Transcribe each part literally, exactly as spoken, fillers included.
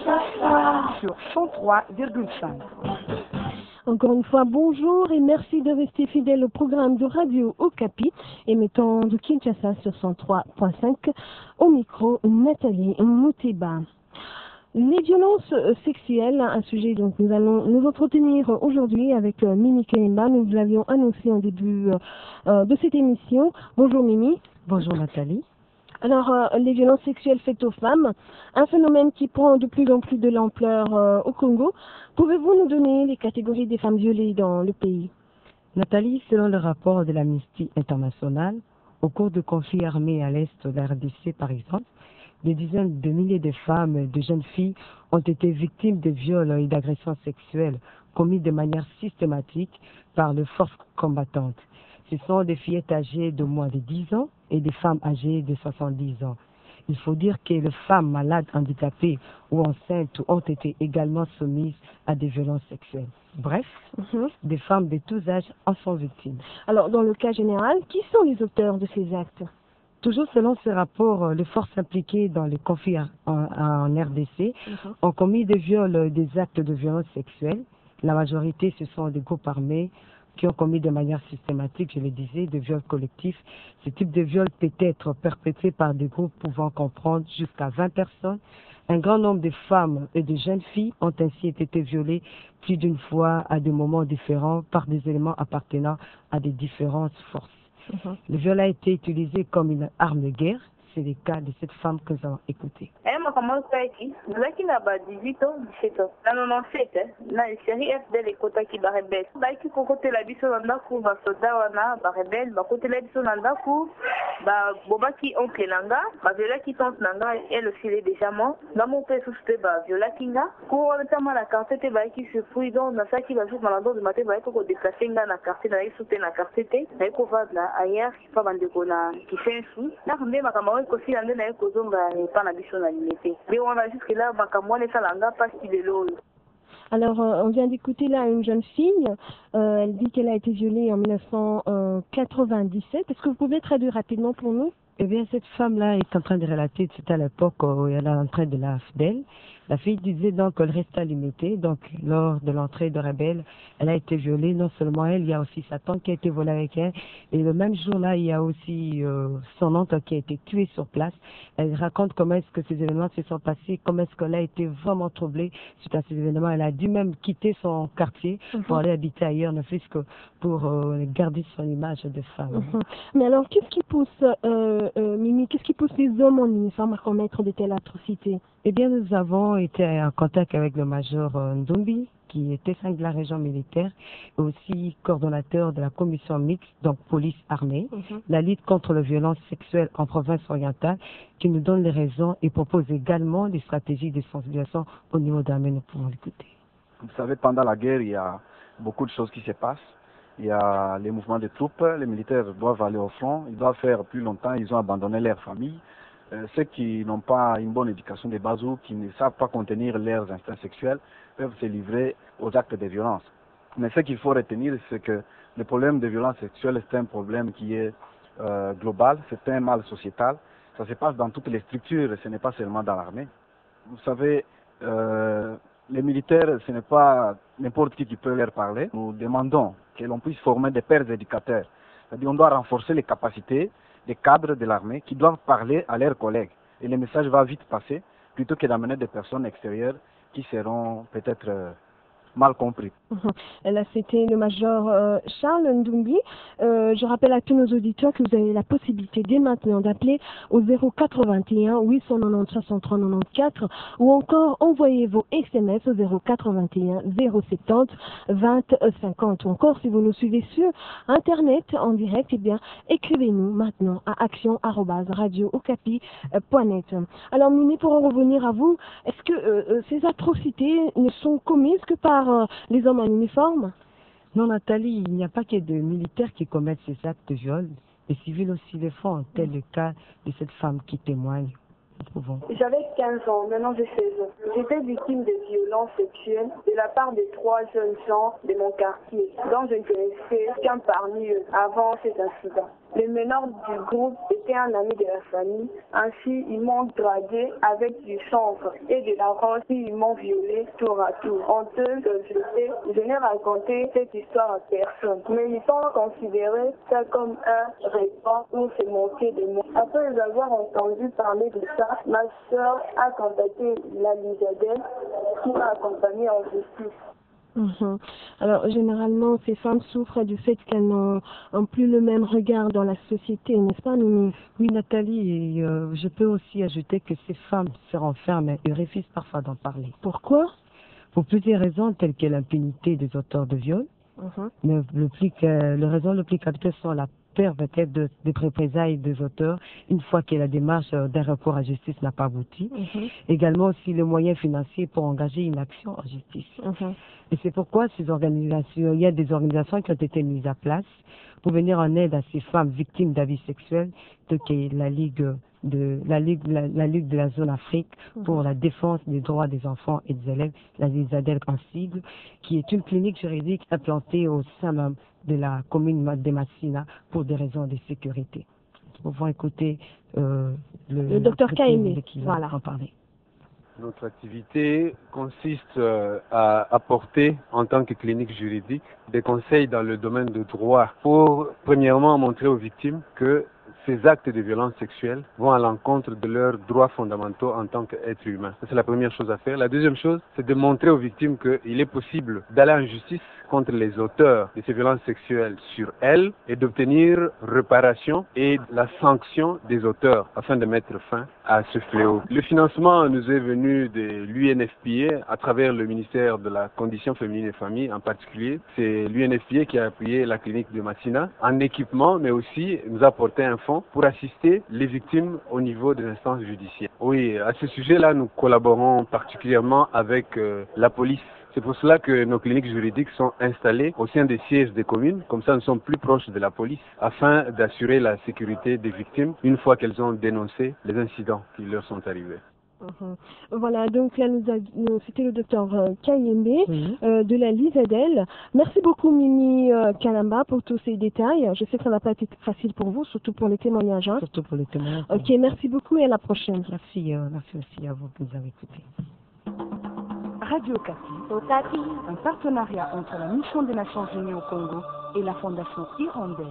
Sur cent trois virgule cinq. Encore une fois, bonjour et merci de rester fidèle au programme de Radio Okapi, émettant de Kinshasa sur cent trois virgule cinq. Au micro, Nathalie Mouteba. Les violences sexuelles, un sujet dont nous allons nous entretenir aujourd'hui avec Mimi Kalimba. Nous l'avions annoncé en début euh, de cette émission. Bonjour Mimi. Bonjour Nathalie. Alors, euh, les violences sexuelles faites aux femmes, un phénomène qui prend de plus en plus de l'ampleur euh, au Congo. Pouvez-vous nous donner les catégories des femmes violées dans le pays? Nathalie, selon le rapport de l'Amnesty International, au cours de conflits armés à l'est de la R D C par exemple, des dizaines de milliers de femmes et de jeunes filles ont été victimes de viols et d'agressions sexuelles commis de manière systématique par les forces combattantes. Ce sont des fillettes âgées de moins de dix ans et des femmes âgées de soixante-dix ans. Il faut dire que les femmes malades, handicapées ou enceintes ont été également soumises à des violences sexuelles. Bref, mm-hmm. des femmes de tous âges en sont victimes. Alors, dans le cas général, qui sont les auteurs de ces actes? Toujours selon ce rapport, les forces impliquées dans les conflits en, en R D C mm-hmm. ont commis des viols, des actes de violence sexuelle. La majorité, ce sont des groupes armés qui ont commis de manière systématique, je le disais, des viols collectifs. Ce type de viol peut être perpétré par des groupes pouvant comprendre jusqu'à vingt personnes. Un grand nombre de femmes et de jeunes filles ont ainsi été violées plus d'une fois à des moments différents par des éléments appartenant à des différentes forces. Mm-hmm. Le viol a été utilisé comme une arme de guerre. C'est le cas de cette femme que nous avons écoutée. Eh, ma comment ça qui nous a qui n'a pas dix-huit ans, dix-sept ans. Là non non sept hein. Là série F de l'écota qui va rebelle. Bah qui côté la biso nanda ku ba soda wana ba rebelle, ba côté la biso nanda ku ba boba qui oncle nanga, ba viola qui tante nanga elle aussi est déjà mort. Dans mon père sous ba viola kinga. Ku notamment la carte te ba qui se fouille dans na ça qui va jouer malando de matin ba ko déplacer nga na carte na soute na carte te. Na ko va là ailleurs qui pas bande ko na qui fait sous. Là on ma comment aussi ande na ko zonga pas na biso na limité. Mais on a jusque là ba kamone ça langa pas qu'il est là. Alors, euh, on vient d'écouter là une jeune fille. Euh, elle dit qu'elle a été violée en mille neuf cent quatre-vingt-dix-sept. Est-ce que vous pouvez traduire rapidement pour nous? Eh bien, cette femme-là est en train de relater, c'était à l'époque où elle est en train de la fidèle. La fille disait donc qu'elle restait limitée. Donc, lors de l'entrée de rebelle, elle a été violée. Non seulement elle, il y a aussi sa tante qui a été volée avec elle. Et le même jour-là, il y a aussi euh, son oncle qui a été tué sur place. Elle raconte comment est-ce que ces événements se sont passés, comment est-ce qu'elle a été vraiment troublée suite à ces événements. Elle a dû même quitter son quartier mm-hmm. pour aller habiter ailleurs, ne fût-ce que pour euh, garder son image de femme. Mm-hmm. Mais alors, qu'est-ce qui pousse, euh, euh, Mimi, qu'est-ce qui pousse les hommes en uniforme à commettre de telles atrocités? Eh bien, nous avons été en contact avec le major Ndumbi, qui était cinq de la région militaire, et aussi coordonnateur de la commission mixte, donc police-armée, mm-hmm. la lutte contre la violence sexuelle en province orientale, qui nous donne les raisons et propose également des stratégies de sensibilisation au niveau de l'armée. Nous pouvons l'écouter. Vous savez, pendant la guerre, il y a beaucoup de choses qui se passent. Il y a les mouvements de troupes, les militaires doivent aller au front, ils doivent faire plus longtemps, ils ont abandonné leur famille. Euh, ceux qui n'ont pas une bonne éducation des bases ou qui ne savent pas contenir leurs instincts sexuels peuvent se livrer aux actes de violence. Mais ce qu'il faut retenir, c'est que le problème de violence sexuelle, c'est un problème qui est euh, global, c'est un mal sociétal. Ça se passe dans toutes les structures, ce n'est pas seulement dans l'armée. Vous savez, euh, les militaires, ce n'est pas n'importe qui qui peut leur parler. Nous demandons que l'on puisse former des pères éducateurs. C'est-à-dire qu'on doit renforcer les capacités des cadres de l'armée qui doivent parler à leurs collègues. Et le message va vite passer, plutôt que d'amener des personnes extérieures qui seront peut-être euh, mal compris. Là, c'était le major euh, Charles Ndumbi. Euh, je rappelle à tous nos auditeurs que vous avez la possibilité dès maintenant d'appeler au zéro quatre-vingt-un huit cent quatre-vingt-treize soixante-trois quatre-vingt-quatre ou encore envoyez vos S M S au zéro quatre-vingt-un zéro soixante-dix vingt cinquante. Ou encore, si vous nous suivez sur Internet en direct, eh bien, écrivez-nous maintenant à action arobase radio okapi point net. Alors, Mimi, pour en revenir à vous, est-ce que euh, ces atrocités ne sont commises que par euh, les hommes en uniforme? Non, Nathalie, il n'y a pas que de militaires qui commettent ces actes de viol. Les civils aussi le font, tel le cas de cette femme qui témoigne. J'avais quinze ans, maintenant j'ai seize ans. J'étais victime de violences sexuelles de la part de trois jeunes gens de mon quartier, dont je ne connaissais qu'un parmi eux avant cet incident. Le meneur du groupe était un ami de la famille, ainsi ils m'ont dragué avec du chanvre et de la rose puis ils m'ont violé tour à tour. Honteux que j'étais, je n'ai raconté cette histoire à personne, mais ils ont considéré ça comme un repas où se moquer de moi. Après avoir entendu parler de ça, ma soeur a contacté la Lisadelle qui m'a accompagnée en justice. Mmh. Alors, généralement, ces femmes souffrent du fait qu'elles n'ont plus le même regard dans la société, n'est-ce pas, Mimi? Oui, Nathalie, et euh, je peux aussi ajouter que ces femmes se renferment et refusent parfois d'en parler. Pourquoi? Pour plusieurs raisons, telles que l'impunité des auteurs de viol. Mmh. Mais le plus que, les raisons les plus capitales sont la peur peut-être de, des représailles des auteurs une fois que la démarche d'un recours à justice n'a pas abouti. Mmh. Également aussi le moyen financier pour engager une action en justice. Mmh. Et c'est pourquoi ces organisations, il y a des organisations qui ont été mises à place pour venir en aide à ces femmes victimes d'abus sexuels, telles que la Ligue de la Ligue, la, la Ligue de la zone Afrique pour la défense des droits des enfants et des élèves, la Lisadelle en sigle, qui est une clinique juridique implantée au sein même de la commune de Massina pour des raisons de sécurité. On va écouter euh, le, le docteur Kaimé qui va voilà. en parler. Notre activité consiste à apporter, en tant que clinique juridique, des conseils dans le domaine du droit pour, premièrement, montrer aux victimes que ces actes de violence sexuelle vont à l'encontre de leurs droits fondamentaux en tant qu'être humain. C'est la première chose à faire. La deuxième chose, c'est de montrer aux victimes qu'il est possible d'aller en justice contre les auteurs de ces violences sexuelles sur elles et d'obtenir réparation et la sanction des auteurs afin de mettre fin à ce fléau. Le financement nous est venu de l'U N F P A à travers le ministère de la Condition féminine et famille en particulier. C'est l'U N F P A qui a appuyé la clinique de Massina en équipement, mais aussi nous a apporté un fonds pour assister les victimes au niveau des instances judiciaires. Oui, à ce sujet-là, nous collaborons particulièrement avec euh, la police. C'est pour cela que nos cliniques juridiques sont installées au sein des sièges des communes. Comme ça, nous sommes plus proches de la police afin d'assurer la sécurité des victimes une fois qu'elles ont dénoncé les incidents qui leur sont arrivés. Uh-huh. Voilà, donc là, nous nous, c'était le docteur euh, Kayembe oui. euh, de la Lisadelle. Merci beaucoup, Mimi euh, Kalamba, pour tous ces détails. Je sais que ça n'a pas été facile pour vous, surtout pour les témoignages. Hein. Surtout pour les témoignages. Ok, merci beaucoup et à la prochaine. Merci, euh, merci aussi à vous qui nous avez écoutés. Radio Kati, un partenariat entre la Mission des Nations Unies au Congo et la Fondation Hirondelle.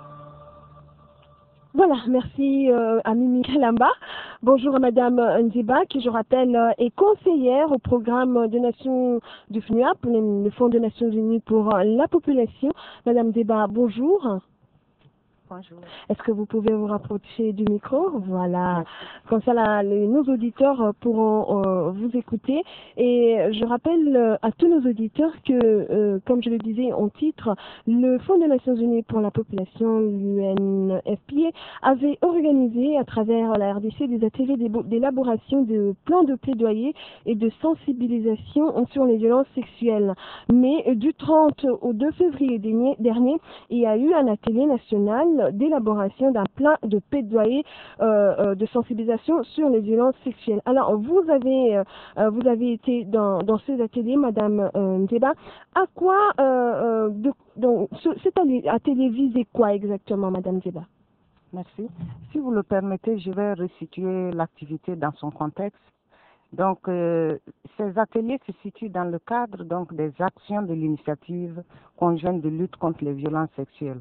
Voilà, merci euh, à Mimi Kalamba. Bonjour à Madame Nziba, qui je rappelle euh, est conseillère au programme des Nations du F N U A P, le, le Fonds des Nations Unies pour euh, la population. Madame Nziba, bonjour. Bonjour. Est-ce que vous pouvez vous rapprocher du micro? Voilà. Comme ça, la, les, nos auditeurs pourront euh, vous écouter. Et je rappelle euh, à tous nos auditeurs que, euh, comme je le disais en titre, le Fonds des Nations Unies pour la population, l'U N F P A, avait organisé à travers la R D C des ateliers d'élaboration de plans de plaidoyer et de sensibilisation sur les violences sexuelles. Mais du trente au deux février dernier, il y a eu un atelier national d'élaboration d'un plan de plaidoyer euh, euh, de sensibilisation sur les violences sexuelles. Alors, vous avez, euh, vous avez été dans, dans ces ateliers, Madame euh, Nzeba. À quoi, euh, euh, de, donc, ce, cet atelier visait quoi exactement, Madame Nzeba? Merci. Si vous le permettez, je vais resituer l'activité dans son contexte. Donc, euh, ces ateliers se situent dans le cadre donc, des actions de l'initiative conjointe de lutte contre les violences sexuelles.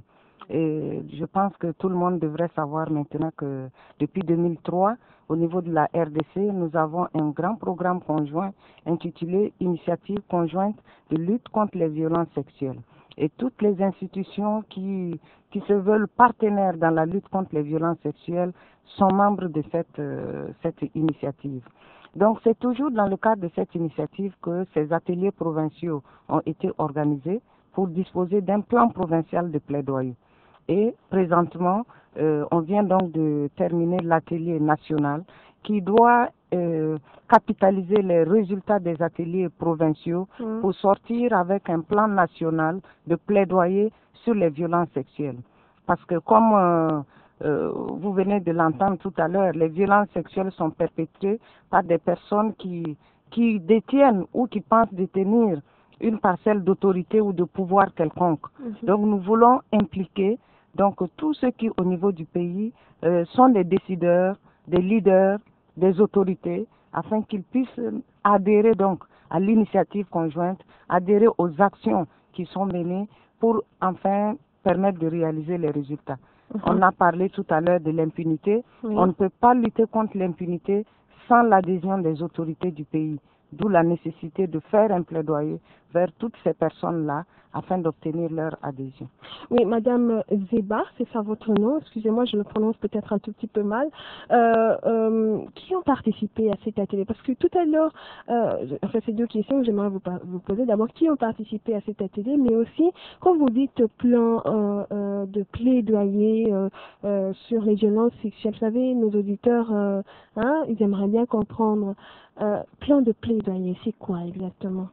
Et je pense que tout le monde devrait savoir maintenant que depuis deux mille trois, au niveau de la R D C, nous avons un grand programme conjoint intitulé Initiative conjointe de lutte contre les violences sexuelles. Et toutes les institutions qui, qui se veulent partenaires dans la lutte contre les violences sexuelles sont membres de cette, euh, cette initiative. Donc c'est toujours dans le cadre de cette initiative que ces ateliers provinciaux ont été organisés pour disposer d'un plan provincial de plaidoyer. Et présentement, euh, on vient donc de terminer l'atelier national qui doit euh, capitaliser les résultats des ateliers provinciaux mmh. pour sortir avec un plan national de plaidoyer sur les violences sexuelles. Parce que comme euh, euh, vous venez de l'entendre tout à l'heure, les violences sexuelles sont perpétrées par des personnes qui, qui détiennent ou qui pensent détenir une parcelle d'autorité ou de pouvoir quelconque. Mm-hmm. Donc nous voulons impliquer donc tous ceux qui au niveau du pays euh, sont des décideurs, des leaders, des autorités, afin qu'ils puissent adhérer donc à l'initiative conjointe, adhérer aux actions qui sont menées pour enfin permettre de réaliser les résultats. Mm-hmm. On a parlé tout à l'heure de l'impunité. Oui. On ne peut pas lutter contre l'impunité sans l'adhésion des autorités du pays. D'où la nécessité de faire un plaidoyer vers toutes ces personnes-là afin d'obtenir leur adhésion. Oui, Madame Zeba, c'est ça votre nom, excusez-moi, je le prononce peut-être un tout petit peu mal. Euh, euh, qui ont participé à cet atelier? Parce que tout à l'heure, euh, enfin, c'est deux questions que j'aimerais vous, vous poser. D'abord, qui ont participé à cet atelier, mais aussi, quand vous dites plan euh, euh, de plaidoyer euh, euh, sur les violences sexuelles, vous savez, nos auditeurs, euh, hein, ils aimeraient bien comprendre. Euh, plan de plaidoyer, c'est quoi exactement?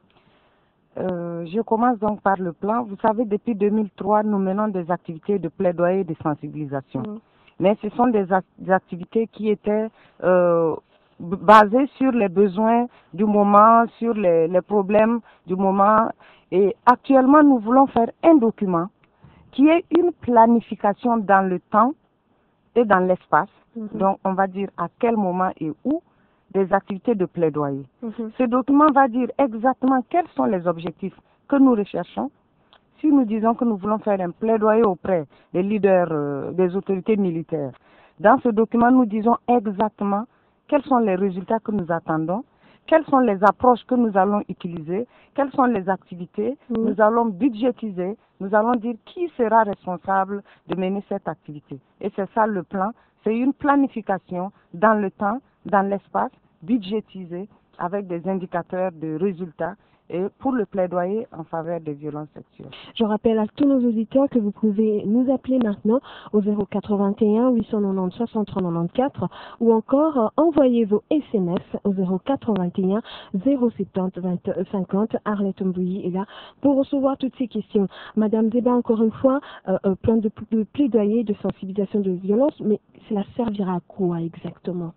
Euh, je commence donc par le plan. Vous savez, depuis deux mille trois, nous menons des activités de plaidoyer et de sensibilisation. Mmh. Mais ce sont des, act des activités qui étaient euh, basées sur les besoins du moment, sur les, les problèmes du moment. Et actuellement, nous voulons faire un document qui est une planification dans le temps et dans l'espace. Mmh. Donc, on va dire à quel moment et où des activités de plaidoyer. Mm-hmm. Ce document va dire exactement quels sont les objectifs que nous recherchons. Si nous disons que nous voulons faire un plaidoyer auprès des leaders, euh, des autorités militaires, dans ce document, nous disons exactement quels sont les résultats que nous attendons, quelles sont les approches que nous allons utiliser, quelles sont les activités, mm-hmm. nous allons budgétiser, nous allons dire qui sera responsable de mener cette activité. Et c'est ça le plan, c'est une planification dans le temps, dans l'espace, budgétisé avec des indicateurs de résultats et pour le plaidoyer en faveur des violences sexuelles. Je rappelle à tous nos auditeurs que vous pouvez nous appeler maintenant au zéro quatre-vingt-un huit cent quatre-vingt-dix soixante-trois quatre-vingt-quatorze ou encore euh, envoyez vos S M S au zéro quatre-vingt-un zéro soixante-dix vingt cinquante. Arlette Mbouyi est là pour recevoir toutes ces questions. Madame Zeba, encore une fois, euh, euh, plan de, de plaidoyer, de sensibilisation de violence, mais cela servira à quoi exactement?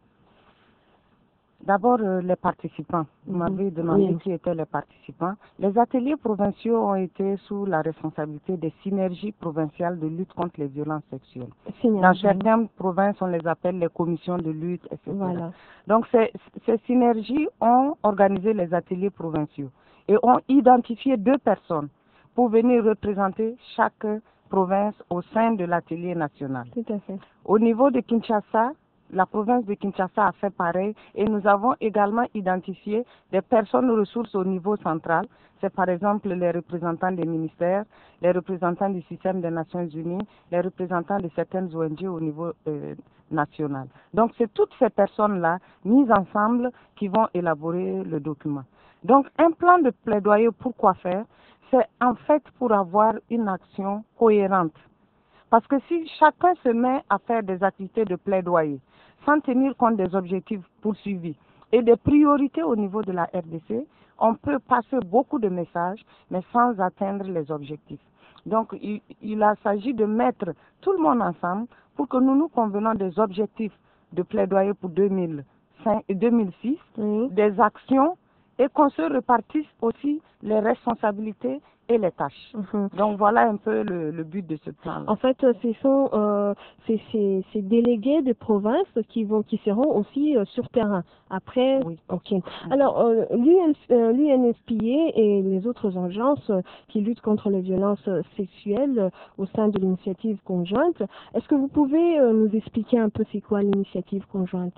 D'abord, euh, les participants. Vous mmh. m'avez demandé oui. qui étaient les participants. Les ateliers provinciaux ont été sous la responsabilité des synergies provinciales de lutte contre les violences sexuelles. Synergie. Dans certaines provinces, on les appelle les commissions de lutte, et cetera. Voilà. Donc, ces, ces synergies ont organisé les ateliers provinciaux et ont identifié deux personnes pour venir représenter chaque province au sein de l'atelier national. Tout à fait. Au niveau de Kinshasa, la province de Kinshasa a fait pareil et nous avons également identifié des personnes ressources au niveau central. C'est par exemple les représentants des ministères, les représentants du système des Nations Unies, les représentants de certaines O N G au niveau euh, national. Donc c'est toutes ces personnes-là mises ensemble qui vont élaborer le document. Donc un plan de plaidoyer, pourquoi faire? C'est en fait pour avoir une action cohérente. Parce que si chacun se met à faire des activités de plaidoyer, sans tenir compte des objectifs poursuivis et des priorités au niveau de la R D C, on peut passer beaucoup de messages, mais sans atteindre les objectifs. Donc, il, il s'agit de mettre tout le monde ensemble pour que nous nous convenons des objectifs de plaidoyer pour deux mille cinq, deux mille six, mmh. des actions, et qu'on se répartisse aussi les responsabilités et les tâches. Mm-hmm. Donc voilà un peu le, le but de ce plan. En fait, ce sont euh, ces, ces, ces délégués de province qui vont, qui seront aussi euh, sur terrain. Après, oui. Ok. Alors, euh, l'U N S P A et les autres agences euh, qui luttent contre les violences sexuelles euh, au sein de l'initiative conjointe, est-ce que vous pouvez euh, nous expliquer un peu c'est quoi l'initiative conjointe?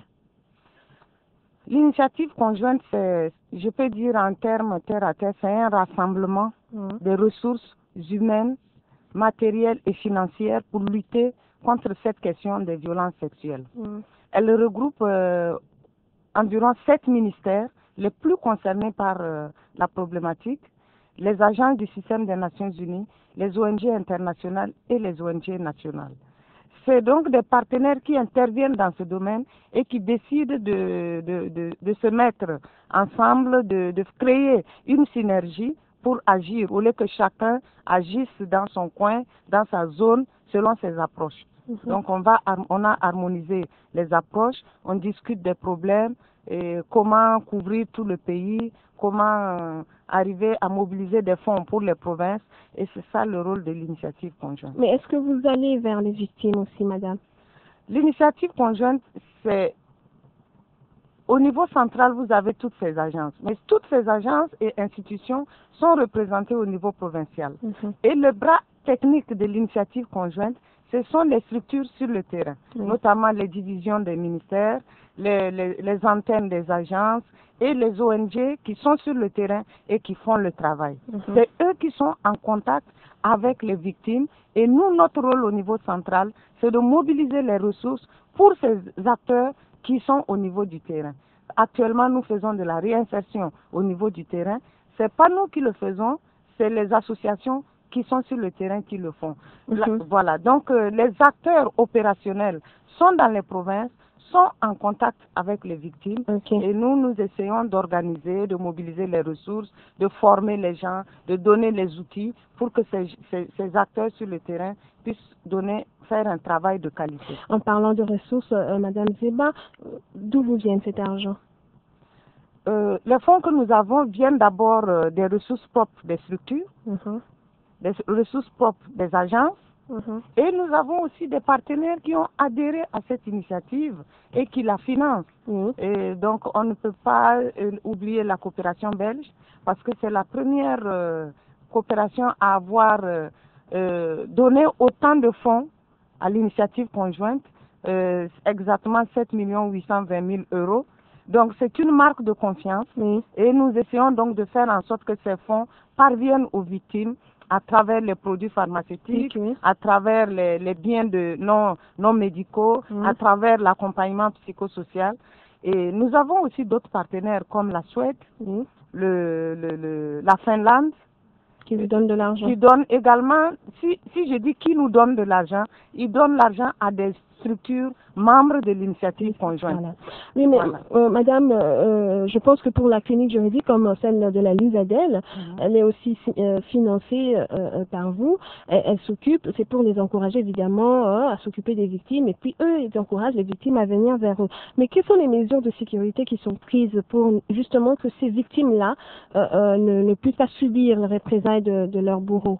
L'initiative conjointe, c'est, je peux dire en termes terre à terre, c'est un rassemblement mmh. des ressources humaines, matérielles et financières pour lutter contre cette question des violences sexuelles. Mmh. Elle regroupe euh, environ sept ministères les plus concernés par euh, la problématique, les agences du système des Nations Unies, les O N G internationales et les O N G nationales. C'est donc des partenaires qui interviennent dans ce domaine et qui décident de, de, de, de se mettre ensemble, de, de créer une synergie pour agir, au lieu que chacun agisse dans son coin, dans sa zone, selon ses approches. Mm-hmm. Donc on, va, on a harmonisé les approches, on discute des problèmes, et comment couvrir tout le pays, comment euh, arriver à mobiliser des fonds pour les provinces, et c'est ça le rôle de l'initiative conjointe. Mais est-ce que vous allez vers les victimes aussi, madame? L'initiative conjointe, c'est au niveau central, vous avez toutes ces agences, mais toutes ces agences et institutions sont représentées au niveau provincial. Mm-hmm. Et le bras technique de l'initiative conjointe, ce sont les structures sur le terrain, mm-hmm. notamment les divisions des ministères, les, les, les antennes des agences et les O N G qui sont sur le terrain et qui font le travail. Mm-hmm. C'est eux qui sont en contact avec les victimes et nous, notre rôle au niveau central, c'est de mobiliser les ressources pour ces acteurs qui sont au niveau du terrain. Actuellement, nous faisons de la réinsertion au niveau du terrain. Ce n'est pas nous qui le faisons, c'est les associations qui sont sur le terrain qui le font. Mm-hmm. Là, voilà, donc euh, les acteurs opérationnels sont dans les provinces, sont en contact avec les victimes. Okay. Et nous, nous essayons d'organiser, de mobiliser les ressources, de former les gens, de donner les outils pour que ces, ces, ces acteurs sur le terrain puissent donner, faire un travail de qualité. En parlant de ressources, euh, Madame Zeba, d'où vous vient cet argent? euh, Les fonds que nous avons viennent d'abord euh, des ressources propres des structures, mm-hmm. des ressources propres des agences, mm-hmm. et nous avons aussi des partenaires qui ont adhéré à cette initiative et qui la financent. Mm-hmm. Et donc on ne peut pas euh, oublier la coopération belge parce que c'est la première euh, coopération à avoir euh, euh, donné autant de fonds à l'initiative conjointe, euh, exactement sept millions huit cent vingt mille euros. Donc c'est une marque de confiance, mm-hmm. et nous essayons donc de faire en sorte que ces fonds parviennent aux victimes à travers les produits pharmaceutiques, okay. à travers les, les biens de non, non médicaux, mmh. à travers l'accompagnement psychosocial. Et nous avons aussi d'autres partenaires comme la Suède, mmh. le, le, le, la Finlande, qui nous donnent de l'argent. Qui donnent également, si, si je dis qui nous donne de l'argent, ils donnent l'argent à des structures membres de l'initiative conjointe. Voilà. Oui, mais voilà. euh, Madame, euh, je pense que pour la clinique juridique comme celle de la Luzadelle, mm-hmm. elle est aussi euh, financée euh, par vous. Elle, elle s'occupe, c'est pour les encourager évidemment euh, à s'occuper des victimes, et puis eux, ils encouragent les victimes à venir vers eux. Mais quelles sont les mesures de sécurité qui sont prises pour justement que ces victimes-là euh, euh, ne, ne puissent pas subir les représailles de, de leurs bourreaux?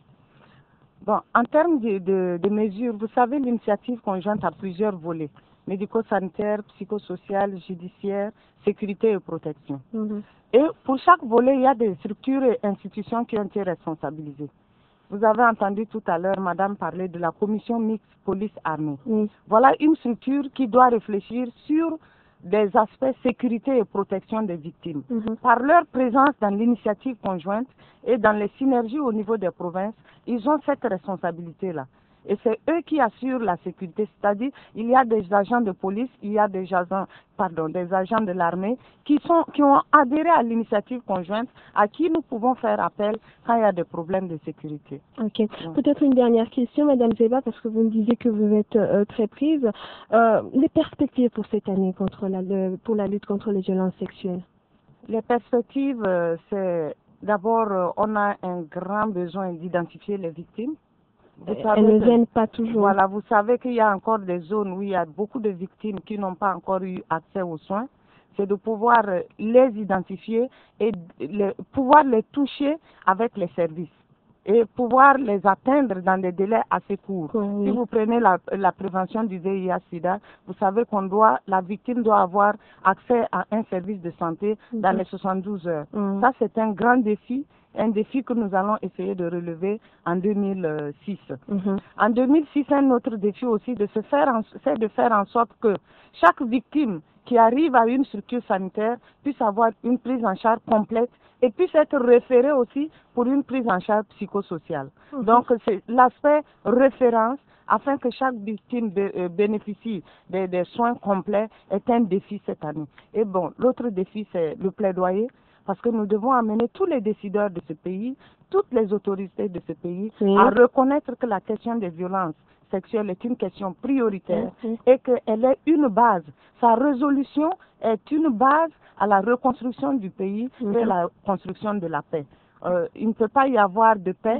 Bon, en termes de, de, de mesures, vous savez, l'initiative conjointe a plusieurs volets. Médico-sanitaire, psychosocial, judiciaire, sécurité et protection. Mm-hmm. Et pour chaque volet, il y a des structures et institutions qui ont été responsabilisées. Vous avez entendu tout à l'heure, madame, parler de la commission mixte police-armée. Mm. Voilà une structure qui doit réfléchir sur des aspects sécurité et protection des victimes. Mm-hmm. Par leur présence dans l'initiative conjointe et dans les synergies au niveau des provinces, ils ont cette responsabilité-là. Et c'est eux qui assurent la sécurité, c'est-à-dire il y a des agents de police, il y a des agents, pardon, des agents de l'armée qui sont qui ont adhéré à l'initiative conjointe, à qui nous pouvons faire appel quand il y a des problèmes de sécurité. Ok. Donc, peut-être une dernière question, Madame Zeba, parce que vous me disiez que vous êtes euh, très prise. Euh, les perspectives pour cette année contre la, le, pour la lutte contre les violences sexuelles? Les perspectives, euh, c'est d'abord, euh, on a un grand besoin d'identifier les victimes. Vous Elles ne viennent pas toujours. Voilà, vous savez qu'il y a encore des zones où il y a beaucoup de victimes qui n'ont pas encore eu accès aux soins. C'est de pouvoir les identifier et les, pouvoir les toucher avec les services et pouvoir les atteindre dans des délais assez courts. Oui. Si vous prenez la, la prévention du V I H SIDA, vous savez qu'on doit, la victime doit avoir accès à un service de santé dans mmh. les soixante-douze heures. Mmh. Ça, c'est un grand défi. Un défi que nous allons essayer de relever en deux mille six. Mm-hmm. En deux mille six, un autre défi aussi, de se faire en, c'est de faire en sorte que chaque victime qui arrive à une structure sanitaire puisse avoir une prise en charge complète et puisse être référée aussi pour une prise en charge psychosociale. Mm-hmm. Donc, c'est l'aspect référence afin que chaque victime bé- euh, bénéficie des, des soins complets est un défi cette année. Et bon, l'autre défi, c'est le plaidoyer. Parce que nous devons amener tous les décideurs de ce pays, toutes les autorités de ce pays, oui. à reconnaître que la question des violences sexuelles est une question prioritaire oui. et qu'elle est une base. Sa résolution est une base à la reconstruction du pays oui. et à la construction de la paix. Euh, il ne peut pas y avoir de paix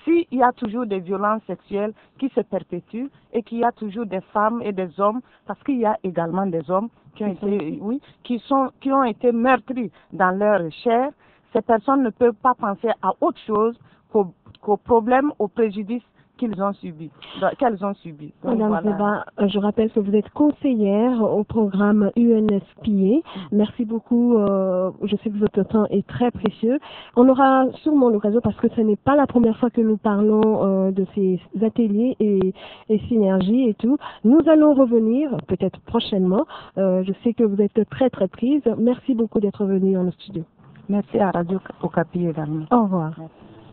s'il y a toujours des violences sexuelles qui se perpétuent et qu'il y a toujours des femmes et des hommes, parce qu'il y a également des hommes qui ont été, oui, qui sont, qui ont été meurtris dans leur chair, ces personnes ne peuvent pas penser à autre chose qu'au, qu'au problème, au préjudice qu'ils ont subi, qu'elles ont subi. Donc, Madame voilà. Zeba, je rappelle que vous êtes conseillère au programme U N S P A. Merci beaucoup. Euh, je sais que votre temps est très précieux. On aura sûrement l'occasion, parce que ce n'est pas la première fois que nous parlons euh, de ces ateliers et, et synergies et tout. Nous allons revenir, peut-être prochainement. Euh, je sais que vous êtes très très prise. Merci beaucoup d'être venue dans le studio. Merci à Radio Okapi également. Au revoir. Merci.